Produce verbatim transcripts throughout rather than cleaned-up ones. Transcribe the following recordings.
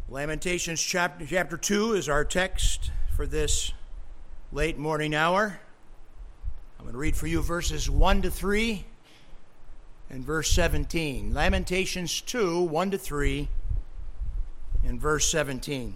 Lamentations chapter, chapter two is our text for this late morning hour. I'm going to read for you verses one to three and verse seventeen. Lamentations two, one to three and verse seventeen.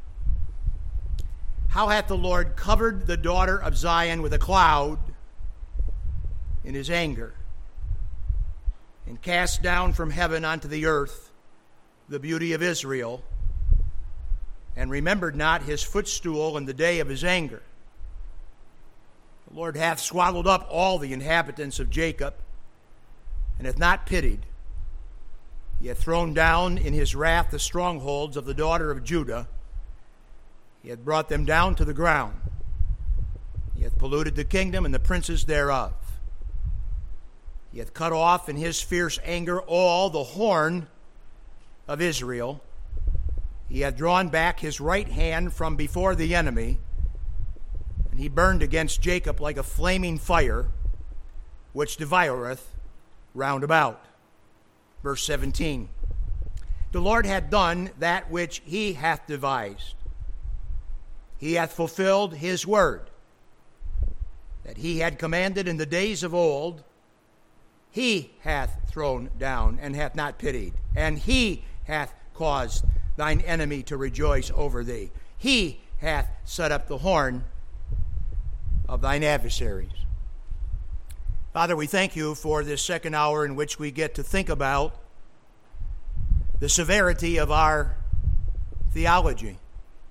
How hath the Lord covered the daughter of Zion with a cloud in his anger, and cast down from heaven unto the earth the beauty of Israel, and remembered not his footstool in the day of his anger. The Lord hath swallowed up all the inhabitants of Jacob, and hath not pitied. He hath thrown down in his wrath the strongholds of the daughter of Judah. He hath brought them down to the ground. He hath polluted the kingdom and the princes thereof. He hath cut off in his fierce anger all the horn of Israel. He hath drawn back his right hand from before the enemy, and he burned against Jacob like a flaming fire, which devoureth round about. Verse seventeen. The Lord hath done that which he hath devised. He hath fulfilled his word, that he had commanded in the days of old. He hath thrown down and hath not pitied, and he hath caused thine enemy to rejoice over thee. He hath set up the horn of thine adversaries. Father, we thank you for this second hour in which we get to think about the severity of our theology.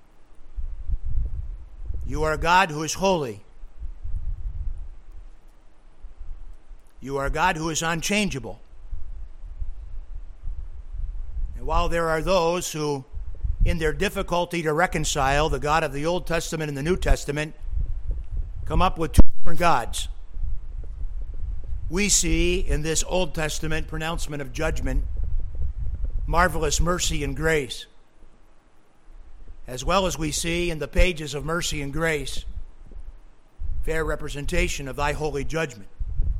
You are a God who is holy. You are a God who is unchangeable. And while there are those who, in their difficulty to reconcile the God of the Old Testament and the New Testament, come up with two different gods, we see in this Old Testament pronouncement of judgment marvelous mercy and grace, as well as we see in the pages of mercy and grace fair representation of thy holy judgment.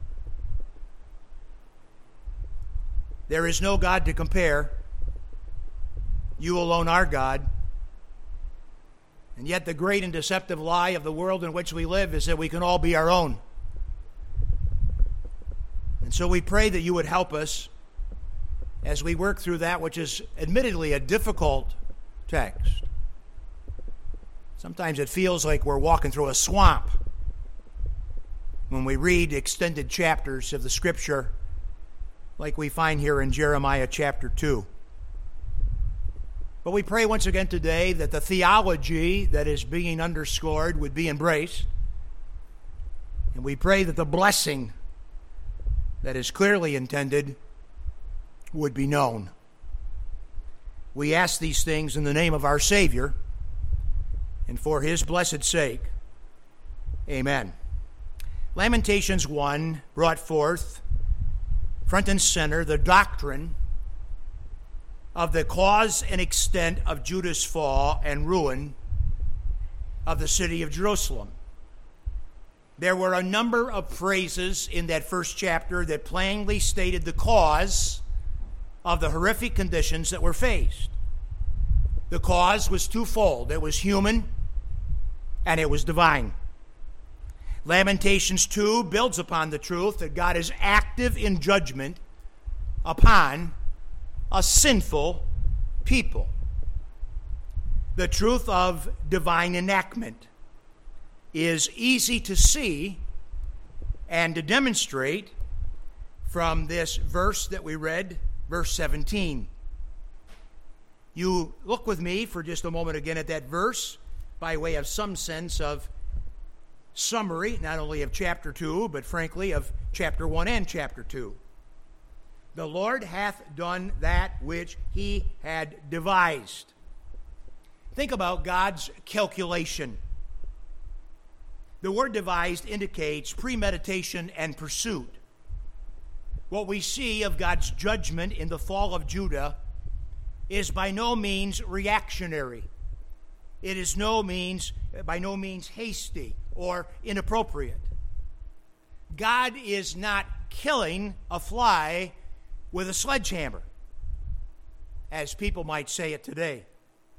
There is no God to compare. You alone are God. And yet the great and deceptive lie of the world in which we live is that we can all be our own. And so we pray that you would help us as we work through that which is admittedly a difficult text. Sometimes it feels like we're walking through a swamp when we read extended chapters of the Scripture like we find here in Jeremiah chapter two. But we pray once again today that the theology that is being underscored would be embraced. And we pray that the blessing that is clearly intended would be known. We ask these things in the name of our Savior and for his blessed sake. Amen. Lamentations one brought forth front and center the doctrine of the cause and extent of Judah's fall and ruin of the city of Jerusalem. There were a number of phrases in that first chapter that plainly stated the cause of the horrific conditions that were faced. The cause was twofold. It was human and it was divine. Lamentations two builds upon the truth that God is active in judgment upon a sinful people. The truth of divine enactment is easy to see and to demonstrate from this verse that we read, verse seventeen. You look with me for just a moment again at that verse by way of some sense of summary, not only of chapter two, but frankly of chapter one and chapter two. The Lord hath done that which he had devised. Think about God's calculation. The word devised indicates premeditation and pursuit. What we see of God's judgment in the fall of Judah is by no means reactionary. It is no means, by no means hasty or inappropriate. God is not killing a fly with a sledgehammer, as people might say it today.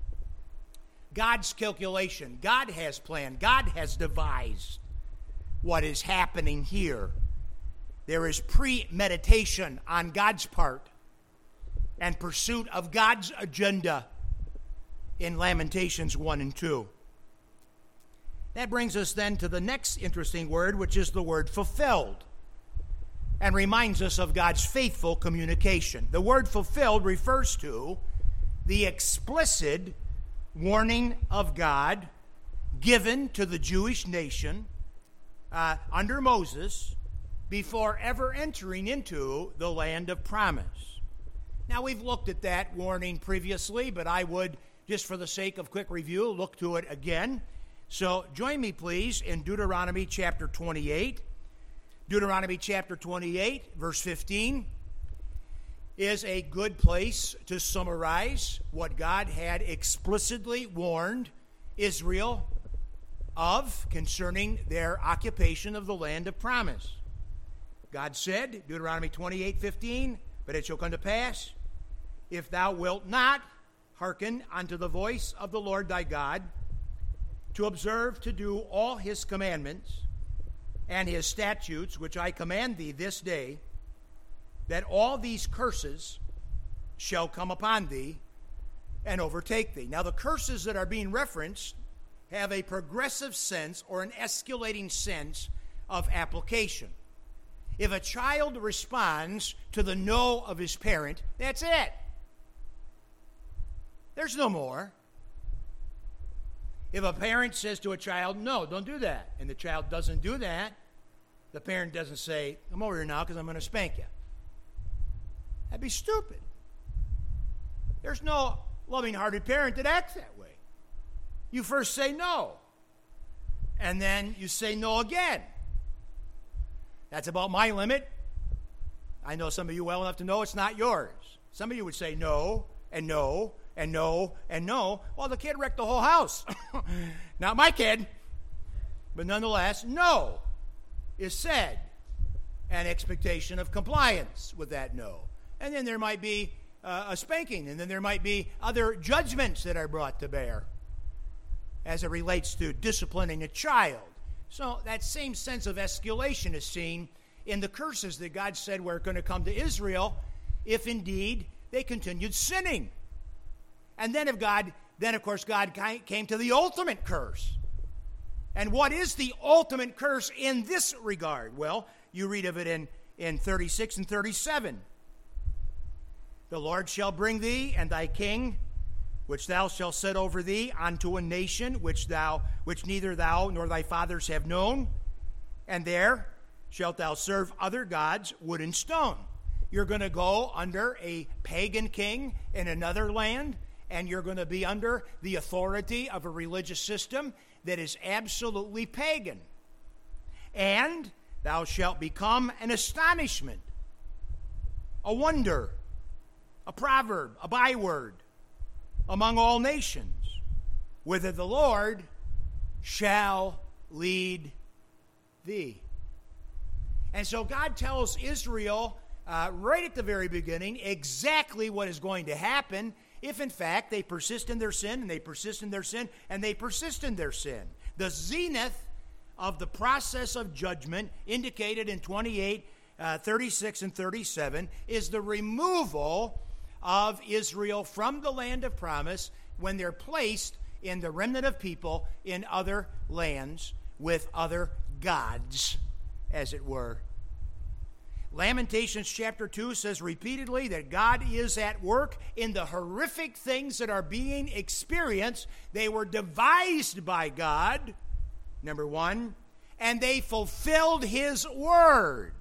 God's calculation. God has planned. God has devised what is happening here. There is premeditation on God's part and pursuit of God's agenda in Lamentations one and two. That brings us then to the next interesting word, which is the word fulfilled, and reminds us of God's faithful communication. The word fulfilled refers to the explicit warning of God given to the Jewish nation uh, under Moses before ever entering into the land of promise. Now, we've looked at that warning previously, but I would, just for the sake of quick review, look to it again. So join me, please, in Deuteronomy chapter twenty-eight. Deuteronomy chapter twenty-eight, verse fifteen, is a good place to summarize what God had explicitly warned Israel of concerning their occupation of the land of promise. God said, Deuteronomy twenty-eight fifteen, but it shall come to pass, if thou wilt not hearken unto the voice of the Lord thy God, to observe to do all his commandments and his statutes, which I command thee this day, that all these curses shall come upon thee and overtake thee. Now, the curses that are being referenced have a progressive sense or an escalating sense of application. If a child responds to the no of his parent, that's it. There's no more. If a parent says to a child, no, don't do that, and the child doesn't do that, the parent doesn't say, come over here now because I'm going to spank you. That'd be stupid. There's no loving-hearted parent that acts that way. You first say no, and then you say no again. That's about my limit. I know some of you well enough to know it's not yours. Some of you would say no, and no, and no, and no. Well, the kid wrecked the whole house. Not my kid. But nonetheless, no is said. An expectation of compliance with that no. And then there might be uh, a spanking, and then there might be other judgments that are brought to bear as it relates to disciplining a child. So that same sense of escalation is seen in the curses that God said were going to come to Israel if indeed they continued sinning. And then if God, then of course God came to the ultimate curse. And what is the ultimate curse in this regard? Well, you read of it in, in thirty-six and thirty-seven. The Lord shall bring thee and thy king, which thou shalt set over thee, unto a nation which thou, which neither thou nor thy fathers have known, and there shalt thou serve other gods, wood and stone. You're going to go under a pagan king in another land, and you're going to be under the authority of a religious system that is absolutely pagan. And thou shalt become an astonishment, a wonder, a proverb, a byword among all nations, whither the Lord shall lead thee. And so God tells Israel uh, right at the very beginning exactly what is going to happen if in fact they persist in their sin, and they persist in their sin, and they persist in their sin. The zenith of the process of judgment indicated in twenty-eight, uh, thirty-six, and thirty-seven is the removal of Israel from the land of promise when they're placed in the remnant of people in other lands with other gods, as it were. Lamentations chapter two says repeatedly that God is at work in the horrific things that are being experienced. They were devised by God, number one, and they fulfilled his word.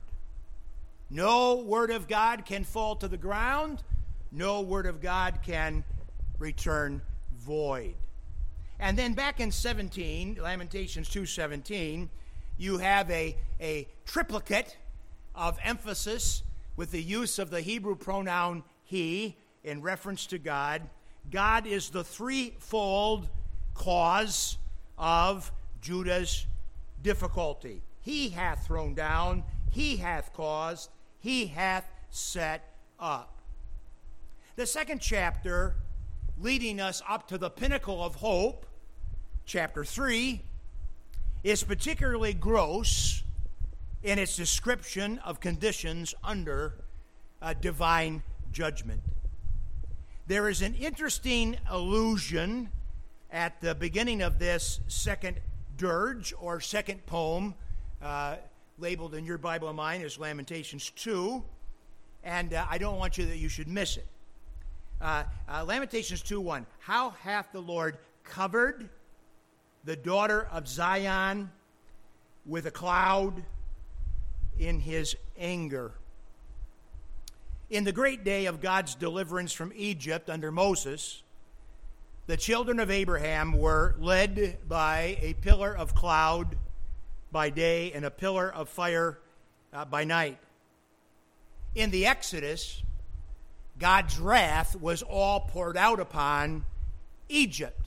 No word of God can fall to the ground. No word of God can return void. And then back in seventeen, Lamentations two seventeen, you have a, a triplicate of emphasis with the use of the Hebrew pronoun he in reference to God. God is the threefold cause of Judah's difficulty. He hath thrown down, he hath caused, he hath set up. The second chapter leading us up to the pinnacle of hope, chapter three, is particularly gross in its description of conditions under uh, divine judgment. There is an interesting allusion at the beginning of this second dirge, or second poem, uh, labeled in your Bible and mine as Lamentations two, and uh, I don't want you that you should miss it. Uh, uh, Lamentations two one, how hath the Lord covered the daughter of Zion with a cloud in his anger. In the great day of God's deliverance from Egypt under Moses, the children of Abraham were led by a pillar of cloud by day and a pillar of fire uh, by night. In the Exodus, God's wrath was all poured out upon Egypt.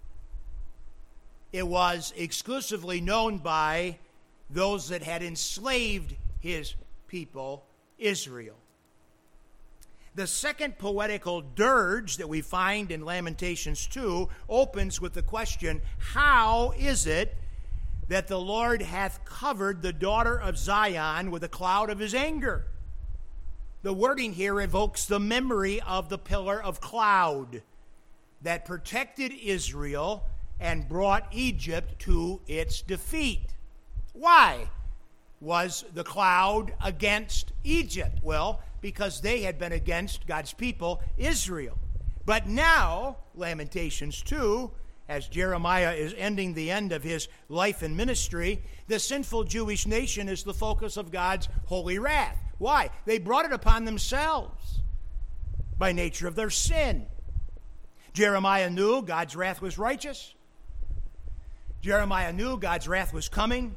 It was exclusively known by those that had enslaved his people, Israel. The second poetical dirge that we find in Lamentations two opens with the question, how is it that the Lord hath covered the daughter of Zion with a cloud of his anger? The wording here evokes the memory of the pillar of cloud that protected Israel and brought Egypt to its defeat. Why was the cloud against Egypt? Well, because they had been against God's people, Israel. But now, Lamentations two, as Jeremiah is ending the end of his life and ministry, the sinful Jewish nation is the focus of God's holy wrath. Why? They brought it upon themselves by nature of their sin. Jeremiah knew God's wrath was righteous. Jeremiah knew God's wrath was coming.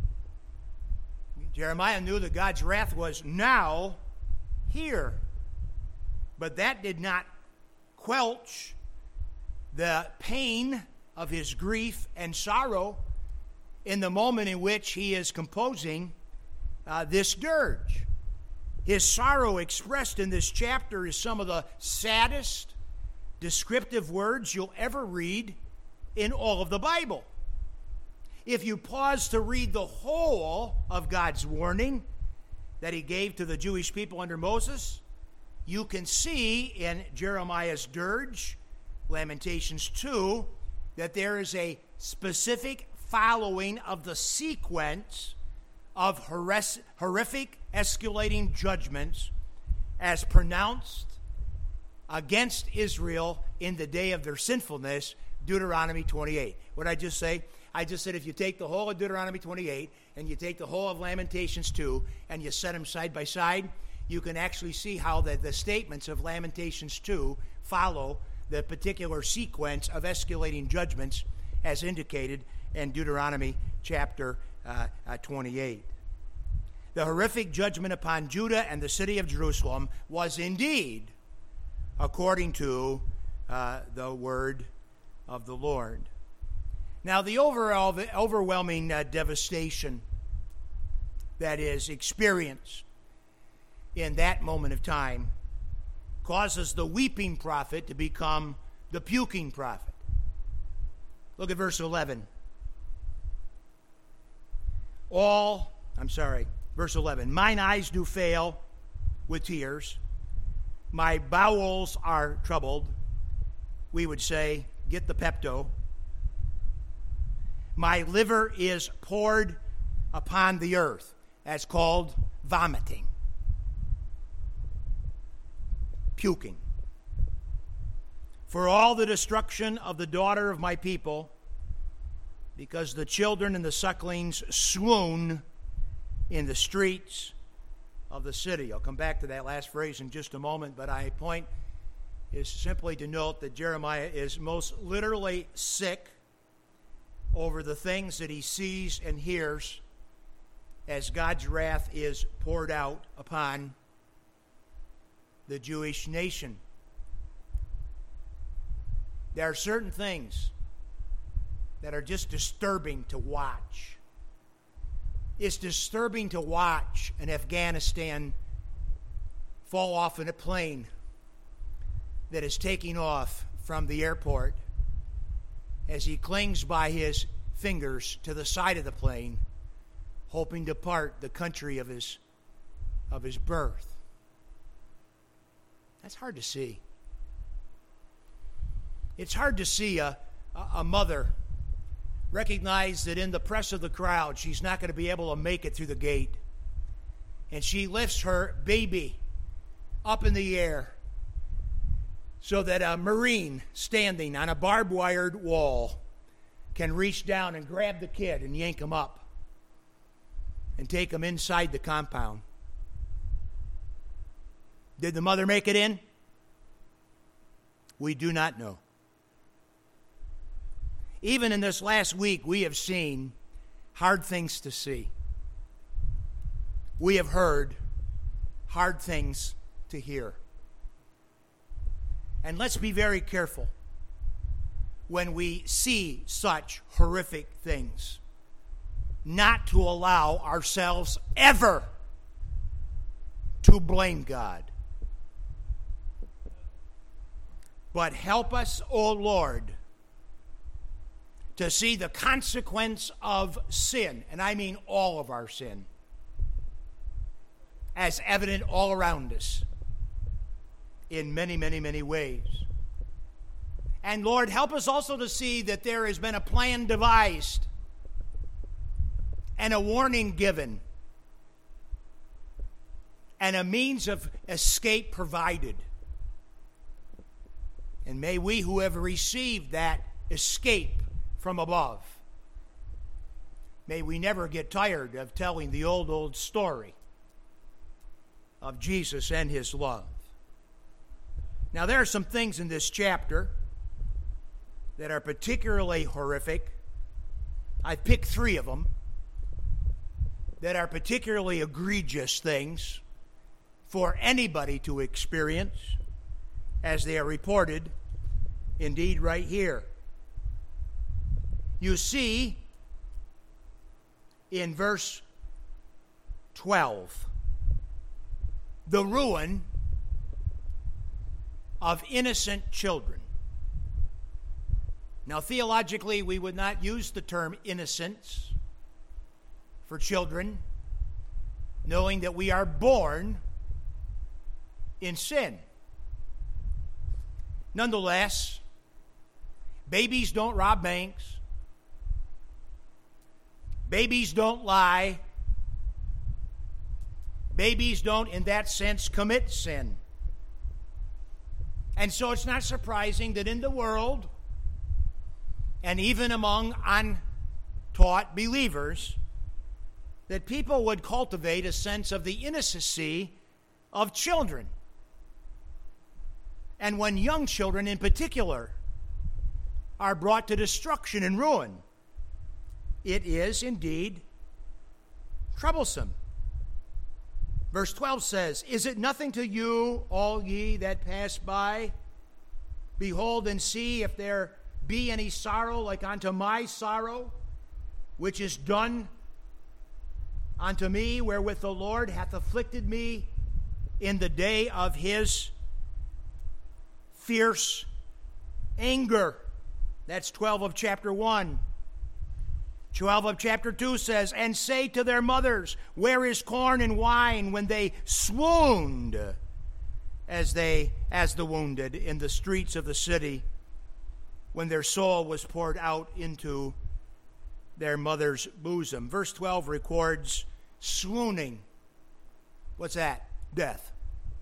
Jeremiah knew that God's wrath was now here. But that did not quelch the pain of his grief and sorrow in the moment in which he is composing uh, this dirge. His sorrow expressed in this chapter is some of the saddest descriptive words you'll ever read in all of the Bible. If you pause to read the whole of God's warning that he gave to the Jewish people under Moses, you can see in Jeremiah's dirge, Lamentations two, that there is a specific following of the sequence of horrific escalating judgments as pronounced against Israel in the day of their sinfulness, Deuteronomy twenty-eight. What did I just say? I just said if you take the whole of Deuteronomy twenty-eight and you take the whole of Lamentations two and you set them side by side, you can actually see how the, the statements of Lamentations two follow the particular sequence of escalating judgments as indicated in Deuteronomy chapter uh, uh, twenty-eight. The horrific judgment upon Judah and the city of Jerusalem was indeed according to uh, the word of the Lord. Now, the overall, the overwhelming uh, devastation that is experienced in that moment of time causes the weeping prophet to become the puking prophet. Look at verse eleven. All, I'm sorry, verse eleven. Mine eyes do fail with tears. My bowels are troubled. We would say, get the Pepto. My liver is poured upon the earth. That's called vomiting. Puking. For all the destruction of the daughter of my people, because the children and the sucklings swoon in the streets of the city. I'll come back to that last phrase in just a moment, but my point is simply to note that Jeremiah is most literally sick over the things that he sees and hears as God's wrath is poured out upon the Jewish nation. There are certain things that are just disturbing to watch. It's disturbing to watch an Afghanistan fall off in a plane that is taking off from the airport as he clings by his fingers to the side of the plane, hoping to part the country of his of his birth. That's hard to see. It's hard to see a, a mother recognize that in the press of the crowd, she's not going to be able to make it through the gate. And she lifts her baby up in the air so that a Marine standing on a barbed wired wall can reach down and grab the kid and yank him up and take him inside the compound. Did the mother make it in? We do not know. Even in this last week, we have seen hard things to see. We have heard hard things to hear. And let's be very careful when we see such horrific things, not to allow ourselves ever to blame God. But help us, O Lord, to see the consequence of sin, and I mean all of our sin, as evident all around us in many, many, many ways. And Lord, help us also to see that there has been a plan devised and a warning given and a means of escape provided. And may we who have received that escape from above, may we never get tired of telling the old, old story of Jesus and his love. Now, there are some things in this chapter that are particularly horrific. I've picked three of them that are particularly egregious things for anybody to experience, as they are reported, indeed, right here. You see, in verse twelve, the ruin of innocent children. Now, theologically, we would not use the term innocence for children, knowing that we are born in sin. Nonetheless, babies don't rob banks. Babies don't lie. Babies don't, in that sense, commit sin. And so it's not surprising that in the world, and even among untaught believers, that people would cultivate a sense of the innocency of children. And when young children in particular are brought to destruction and ruin, it is indeed troublesome. Verse twelve says, "Is it nothing to you, all ye that pass by? Behold and see if there be any sorrow like unto my sorrow, which is done unto me, wherewith the Lord hath afflicted me in the day of his fierce anger." That's twelve of chapter one. twelve of chapter two says, "And say to their mothers, where is corn and wine, when they swooned as they as the wounded in the streets of the city, when their soul was poured out into their mother's bosom." Verse twelve records swooning. What's that? Death.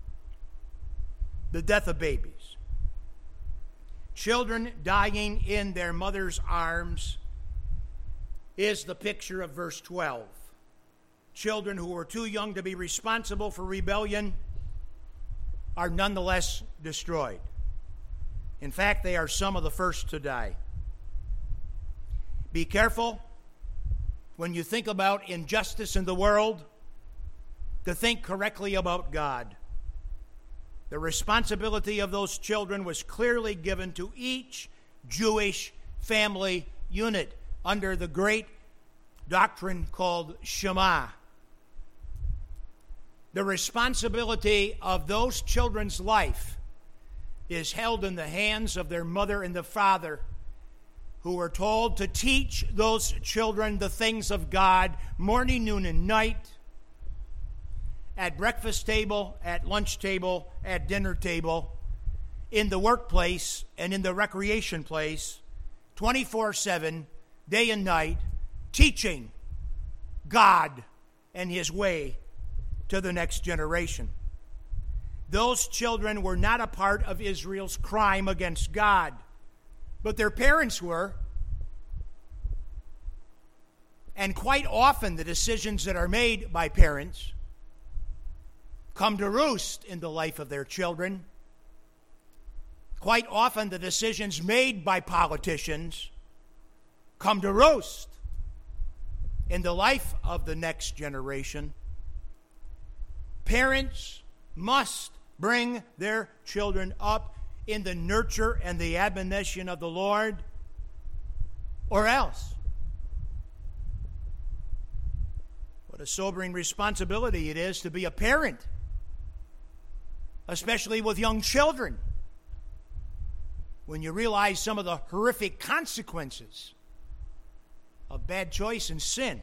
The death of babies. Children dying in their mother's arms is the picture of verse twelve. Children who were too young to be responsible for rebellion are nonetheless destroyed. In fact, they are some of the first to die. Be careful when you think about injustice in the world to think correctly about God. The responsibility of those children was clearly given to each Jewish family unit under the great doctrine called Shema. The responsibility of those children's life is held in the hands of their mother and the father, who are told to teach those children the things of God morning, noon, and night, at breakfast table, at lunch table, at dinner table, in the workplace, and in the recreation place, twenty-four seven, day and night, teaching God and his way to the next generation. Those children were not a part of Israel's crime against God, but their parents were. And quite often the decisions that are made by parents come to roost in the life of their children. Quite often the decisions made by politicians come to roost in the life of the next generation. Parents must bring their children up in the nurture and the admonition of the Lord, or else. What a sobering responsibility it is to be a parent, especially with young children, when you realize some of the horrific consequences of bad choice and sin.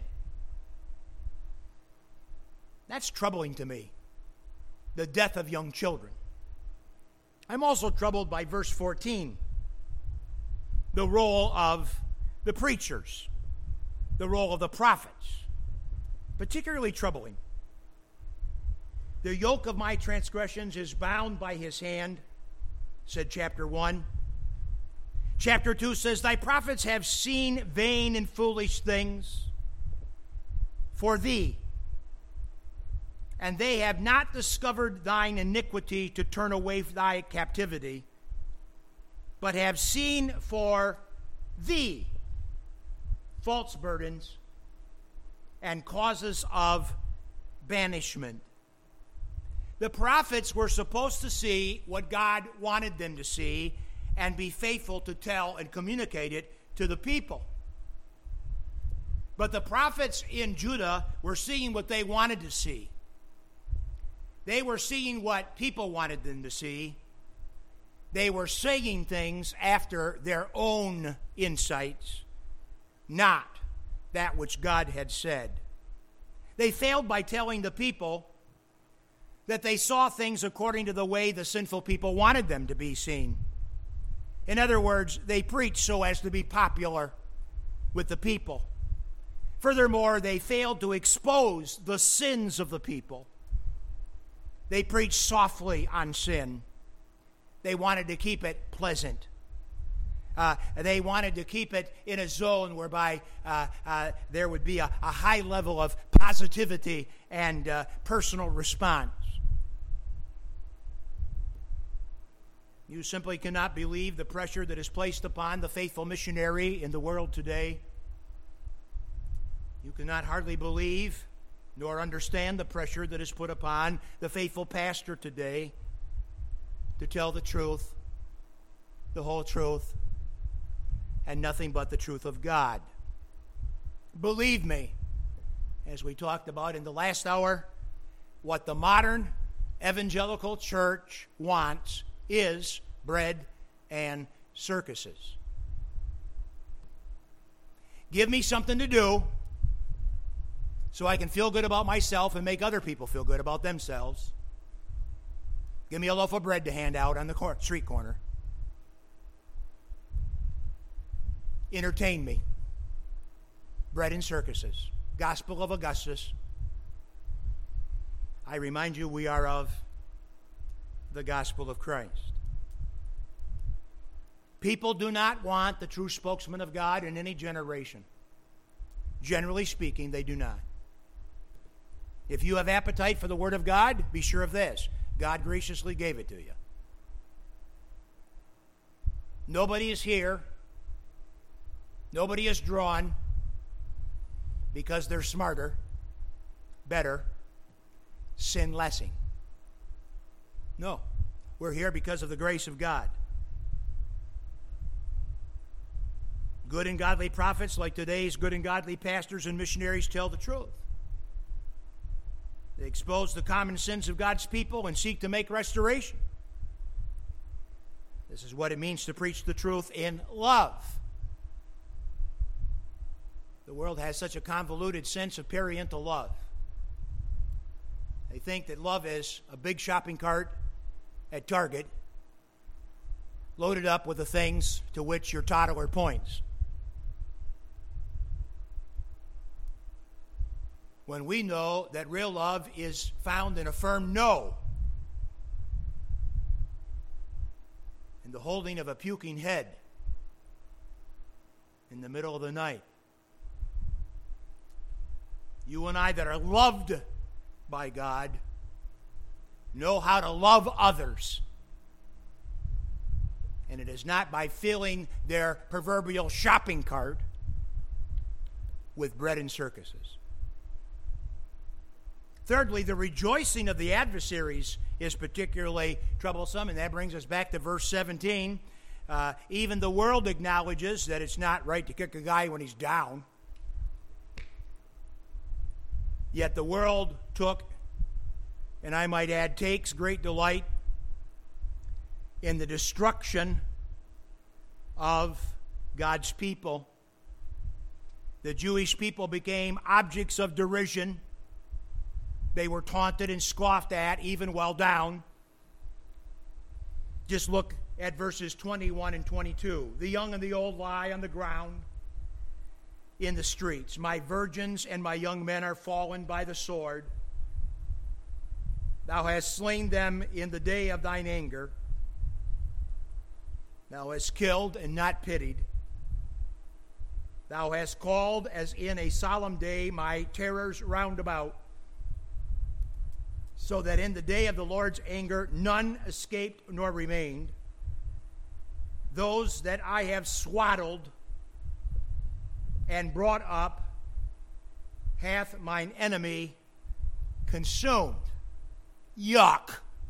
That's troubling to me, the death of young children. I'm also troubled by verse fourteen, the role of the preachers, the role of the prophets, particularly troubling. The yoke of my transgressions is bound by his hand, said chapter one. Chapter two says, thy prophets have seen vain and foolish things for thee, and they have not discovered thine iniquity to turn away thy captivity, but have seen for thee false burdens and causes of banishment. The prophets were supposed to see what God wanted them to see and be faithful to tell and communicate it to the people. But the prophets in Judah were seeing what they wanted to see. They were seeing what people wanted them to see. They were saying things after their own insights, not that which God had said. They failed by telling the people that they saw things according to the way the sinful people wanted them to be seen. In other words, they preached so as to be popular with the people. Furthermore, they failed to expose the sins of the people. They preached softly on sin. They wanted to keep it pleasant. Uh, they wanted to keep it in a zone whereby uh, uh, there would be a, a high level of positivity and uh, personal response. You simply cannot believe the pressure that is placed upon the faithful missionary in the world today. You cannot hardly believe nor understand the pressure that is put upon the faithful pastor today to tell the truth, the whole truth, and nothing but the truth of God. Believe me, as we talked about in the last hour, what the modern evangelical church wants is bread and circuses. Give me something to do so I can feel good about myself and make other people feel good about themselves. Give me a loaf of bread to hand out on the cor- street corner. Entertain me. Bread and circuses. Gospel of Augustus. I remind you, we are of the gospel of Christ. People do not want the true spokesman of God in any generation. Generally speaking, they do not. If you have appetite for the Word of God, be sure of this: God graciously gave it to you. Nobody is here. Nobody is drawn because they're smarter, better, sin-lessing. No. We're here because of the grace of God. Good and godly prophets like today's good and godly pastors and missionaries tell the truth. They expose the common sins of God's people and seek to make restoration. This is what it means to preach the truth in love. The world has such a convoluted sense of parental love. They think that love is a big shopping cart at Target loaded up with the things to which your toddler points. When we know that real love is found in a firm no, in the holding of a puking head in the middle of the night. You and I that are loved by God know how to love others. And it is not by filling their proverbial shopping cart with bread and circuses. Thirdly, the rejoicing of the adversaries is particularly troublesome, and that brings us back to verse seventeen. Uh, even the world acknowledges that it's not right to kick a guy when he's down. Yet the world took, and I might add, takes great delight in the destruction of God's people. The Jewish people became objects of derision. They were taunted and scoffed at, even while down. Just look at verses twenty-one and twenty-two. The young and the old lie on the ground in the streets. My virgins and my young men are fallen by the sword. Thou hast slain them in the day of thine anger. Thou hast killed and not pitied. Thou hast called as in a solemn day my terrors round about, so that in the day of the Lord's anger none escaped nor remained. Those that I have swaddled and brought up hath mine enemy consumed. Yuck.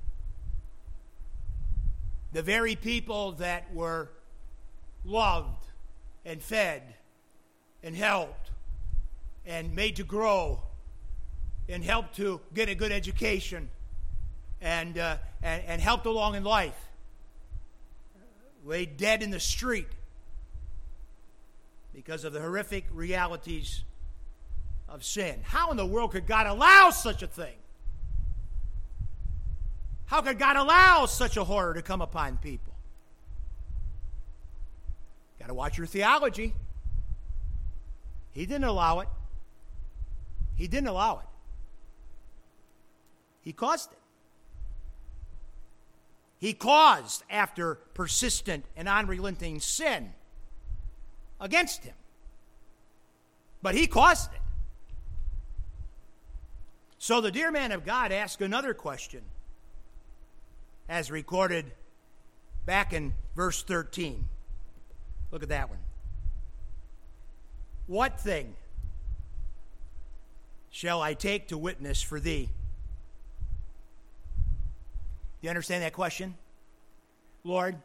The very people that were loved and fed and helped and made to grow and helped to get a good education and, uh, and, and helped along in life lay dead in the street because of the horrific realities of sin. How in the world could God allow such a thing? How could God allow such a horror to come upon people? Got to watch your theology. He didn't allow it. He didn't allow it. He caused it. He caused, after persistent and unrelenting sin against him. But he caused it. So the dear man of God asked another question, as recorded back in verse thirteen. Look at that one. What thing shall I take to witness for thee? Do you understand that question? Lord,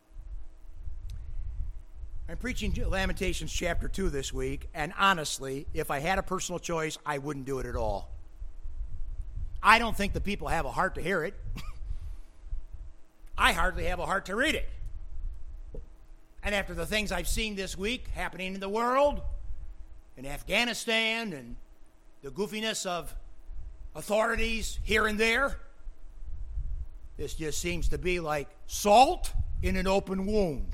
I'm preaching Lamentations chapter two this week, and honestly, if I had a personal choice, I wouldn't do it at all. I don't think the people have a heart to hear it. I hardly have a heart to read it. And after the things I've seen this week happening in the world, in Afghanistan, and the goofiness of authorities here and there, this just seems to be like salt in an open wound.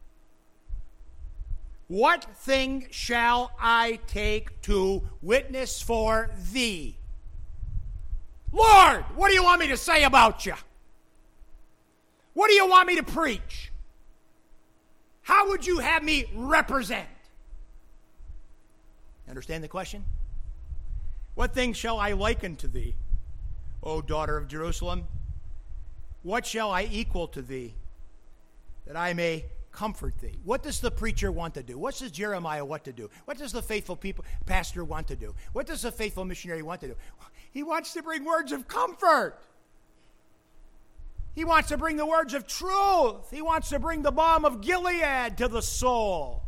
What thing shall I take to witness for thee? Lord, what do you want me to say about you? What do you want me to preach? How would you have me represent? Understand the question? What thing shall I liken to thee, O daughter of Jerusalem? What shall I equal to thee, that I may comfort thee? What does the preacher want to do? What does Jeremiah want to do? What does the faithful people, pastor want to do? What does the faithful missionary want to do? He wants to bring words of comfort. He wants to bring the words of truth. He wants to bring the balm of Gilead to the soul.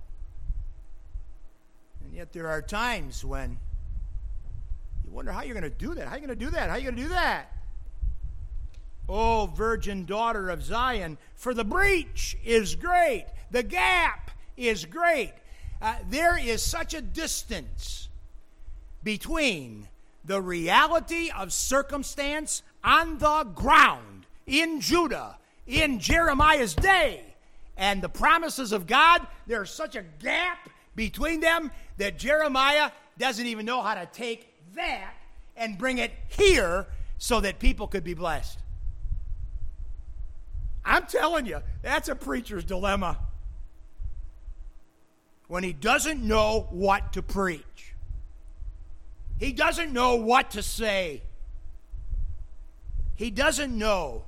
And yet there are times when you wonder how you're going to do that. How are you going to do that? How are you going to do that? O virgin daughter of Zion, for the breach is great, the gap is great. Uh, there is such a distance between the reality of circumstance on the ground in Judah in Jeremiah's day and the promises of God. There's such a gap between them that Jeremiah doesn't even know how to take that and bring it here so that people could be blessed. I'm telling you, that's a preacher's dilemma. When he doesn't know what to preach. He doesn't know what to say. He doesn't know.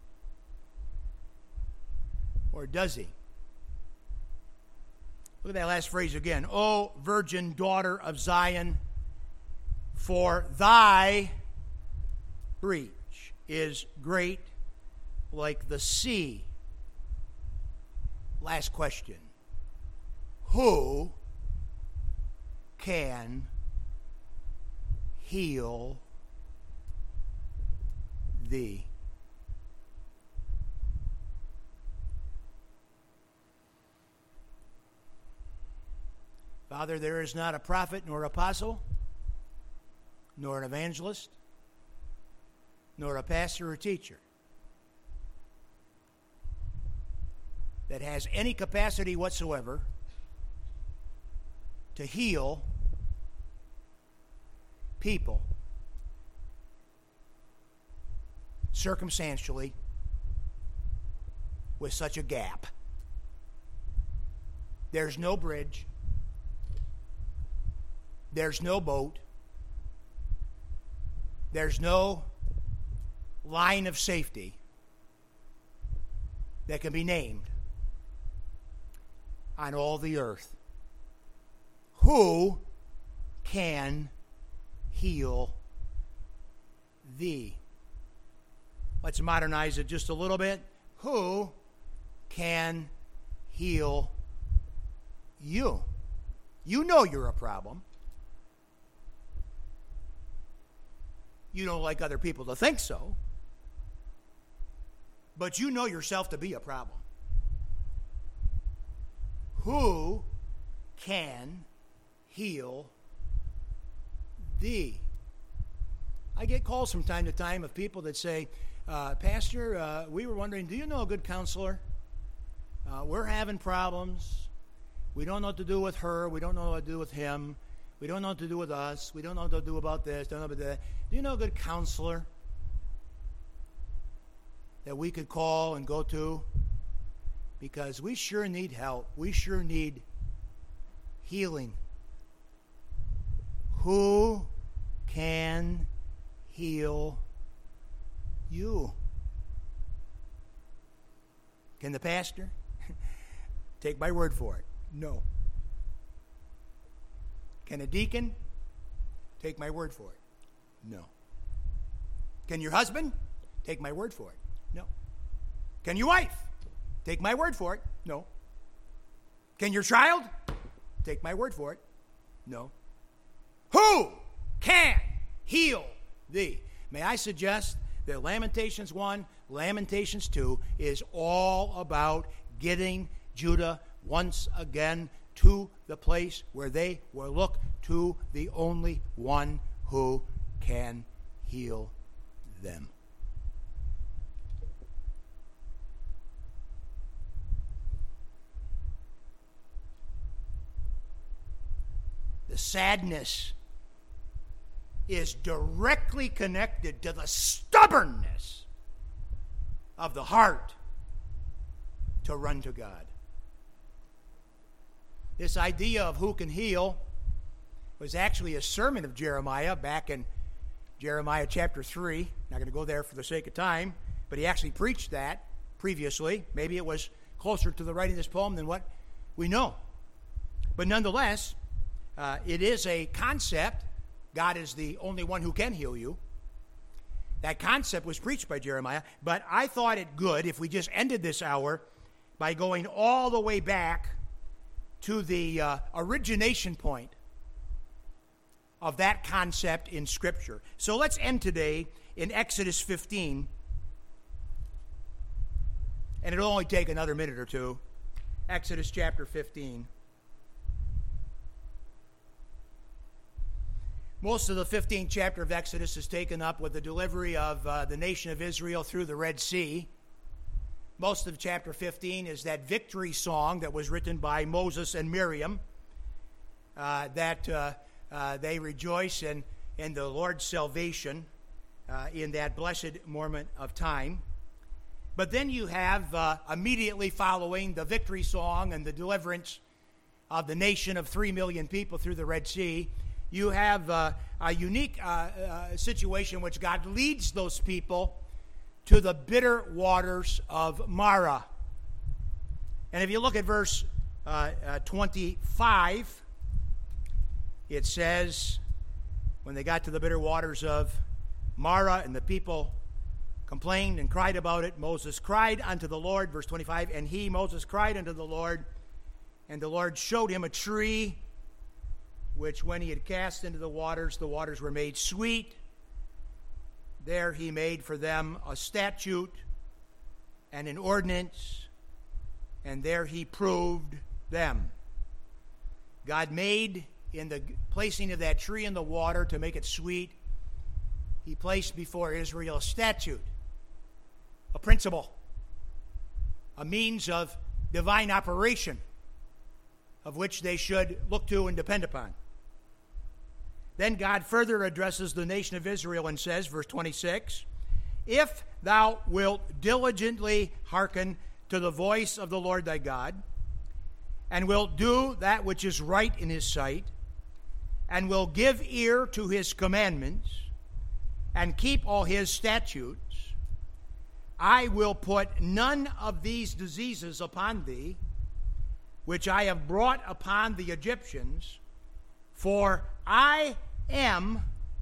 Or does he? Look at that last phrase again. O virgin daughter of Zion, for thy breach is great like the sea. Last question. Who can heal thee? Father, there is not a prophet nor apostle, nor an evangelist, nor a pastor or teacher that has any capacity whatsoever to heal people circumstantially with such a gap. There's no bridge. There's no boat. There's no line of safety that can be named on all the earth. Who can heal thee? Let's modernize it just a little bit. Who can heal you? You know you're a problem. You don't like other people to think so. But you know yourself to be a problem. Who can heal thee? I get calls from time to time of people that say, uh, Pastor, uh, we were wondering, do you know a good counselor? Uh, we're having problems. We don't know what to do with her. We don't know what to do with him. We don't know what to do with us. We don't know what to do about this. Don't know about that. Do you know a good counselor that we could call and go to? Because we sure need help. We sure need healing. Who can heal you? Can the pastor? Take my word for it. No. Can a deacon? Take my word for it. No. Can your husband? Take my word for it. No. Can your wife? Take my word for it. No. Can your child? Take my word for it. No. Who can heal thee? May I suggest that Lamentations one, Lamentations two is all about getting Judah once again to the place where they will look to the only one who can heal them. The sadness is directly connected to the stubbornness of the heart to run to God. This idea of who can heal was actually a sermon of Jeremiah back in Jeremiah chapter three. Not going to go there for the sake of time, but he actually preached that previously. Maybe it was closer to the writing of this poem than what we know. But nonetheless, uh, it is a concept. God is the only one who can heal you. That concept was preached by Jeremiah, but I thought it good if we just ended this hour by going all the way back to the uh, origination point of that concept in Scripture. So let's end today in Exodus fifteen, And it'll only take another minute or two. Exodus chapter fifteen. Most of the fifteenth chapter of Exodus is taken up with the delivery of uh, the nation of Israel through the Red Sea. Most of chapter fifteen is that victory song that was written by Moses and Miriam, uh, that uh, uh, they rejoice in, in the Lord's salvation uh, in that blessed moment of time. But then you have uh, immediately following the victory song and the deliverance of the nation of three million people through the Red Sea, you have uh, a unique uh, uh, situation in which God leads those people to the bitter waters of Marah. And if you look at verse uh, uh, twenty-five, it says, when they got to the bitter waters of Marah and the people complained and cried about it, Moses cried unto the Lord, verse twenty-five, and he, Moses, cried unto the Lord, and the Lord showed him a tree, which when he had cast into the waters, the waters were made sweet. There he made for them a statute and an ordinance, and there he proved them. God made, in the placing of that tree in the water to make it sweet, he placed before Israel a statute, a principle, a means of divine operation of which they should look to and depend upon. Then God further addresses the nation of Israel and says, verse twenty-six, if thou wilt diligently hearken to the voice of the Lord thy God, and wilt do that which is right in his sight, and will give ear to his commandments, and keep all his statutes, I will put none of these diseases upon thee, which I have brought upon the Egyptians, for I am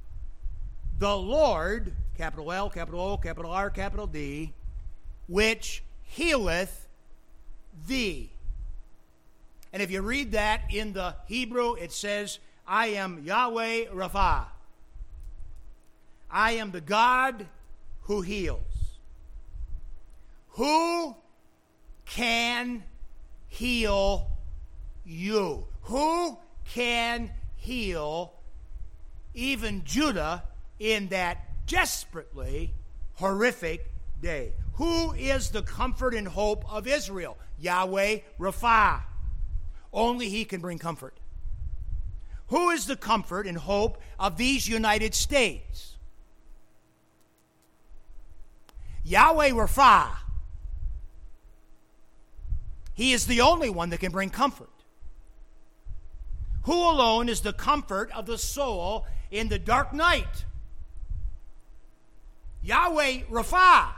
the Lord, capital L, capital O, capital R, capital D, which healeth thee. And if you read that in the Hebrew, it says, I am Yahweh Rapha. I am the God who heals. Who can heal you? Who can heal even Judah in that desperately horrific day? Who is the comfort and hope of Israel? Yahweh Rapha. Only he can bring comfort. Who is the comfort and hope of these United States? Yahweh Rapha. He is the only one that can bring comfort. Who alone is the comfort of the soul in the dark night? Yahweh Rapha.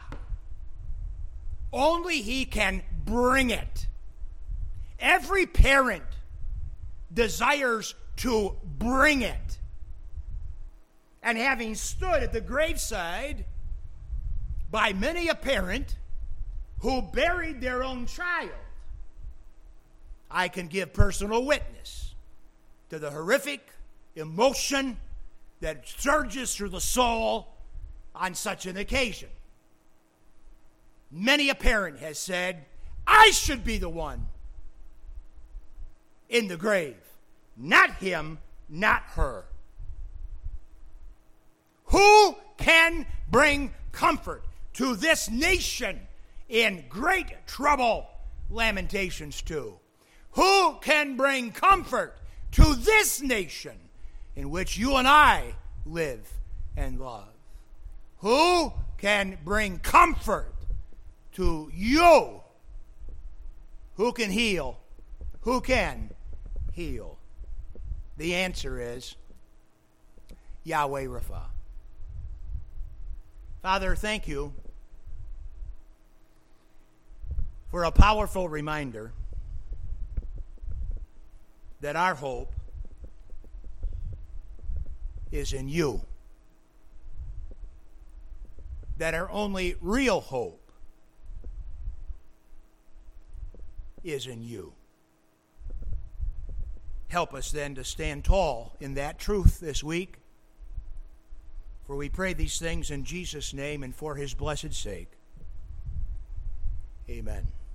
Only he can bring it. Every parent desires to bring it. And having stood at the graveside by many a parent who buried their own child, I can give personal witness to the horrific emotion that surges through the soul on such an occasion. Many a parent has said, I should be the one in the grave, not him, not her. Who can bring comfort to this nation in great trouble? Lamentations two. Who can bring comfort to this nation in which you and I live and love? Who can bring comfort to you? Who can heal? Who can heal? The answer is Yahweh Rapha. Father, thank you for a powerful reminder that our hope is in you. That our only real hope is in you. Help us then to stand tall in that truth this week. For we pray these things in Jesus' name and for his blessed sake. Amen.